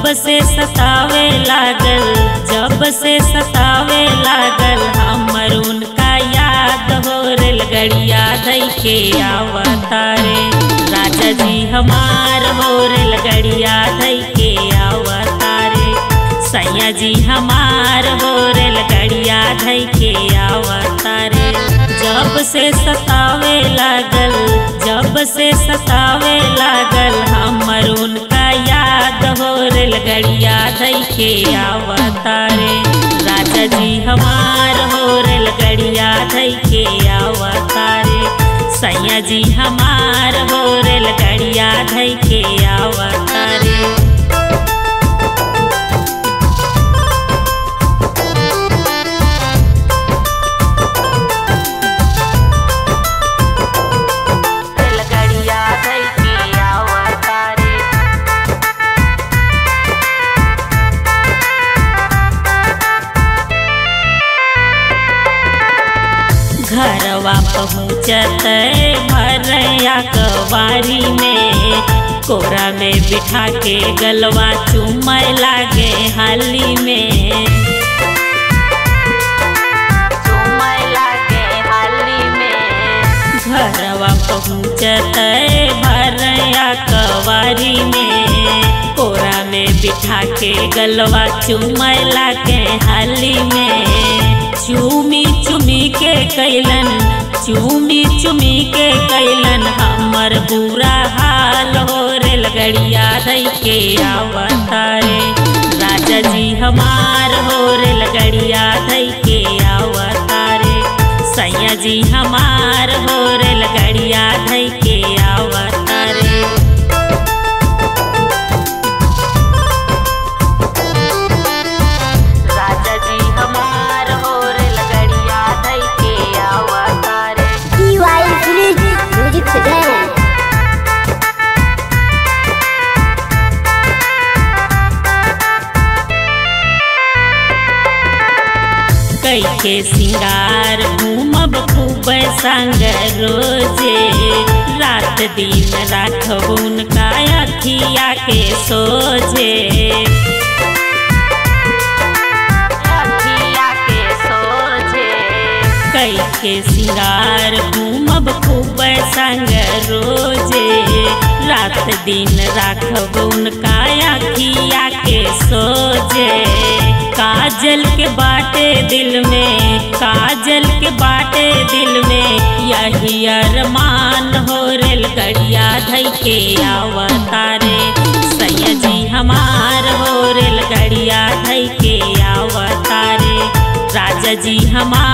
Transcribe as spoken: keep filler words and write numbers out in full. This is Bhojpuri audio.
से सतावे लागल, जब से सतावे लागल, हमर उनका याद हो रेलगड़िया धई के आवतारे। राजा जी हमार हो रेलगड़िया धई के आवतारे। सैया जी हमार हो रेलगड़िया धई के आवतारे। जब से सतावे लागल, जब से सतावे लागल, हमर उनका याद हो रेलगड़िया धई के आवतारे। राजा जी हमार हो रेलगड़िया धई के आवतारे। सैया जी हमार हो रेलगड़िया धई के आवतारे। घरवा पहुँचत भरया कवारी में, कोरा में बिठा के गलवा चूमय लागे हाली में। चूमय लागे हाली में। घरवा पहुँचत भरया कवारी में, कोरा में बिठा के गलवा चूमय लागे हाली में। चूमी चुमी के कैलन, चूमी चुमी के कैलन, हमर बुरा हाल हो रेलगड़िया धई के आवतारे। राजा जी हमार हो रेलगड़िया धई के आवतारे। सैया जी हमार हो रेलगड़िया धई के आवतारे। कई के सिंगार घूमब खूब संग रोजे, रात दिन राखब उनका अखिया के सोझे। अखिया के सोझे। कई के सिंगार घूमब खूब संग रोजे, रात दिन राखब उनका अखिया के सोझे। काजल के बाटे दिल में, काजल के बाटे दिल में, यही अरमान हो रेलगड़िया धई के आवतारे। सैया जी हमार हो रेलगड़िया धई के आवतारे। राजा जी हमार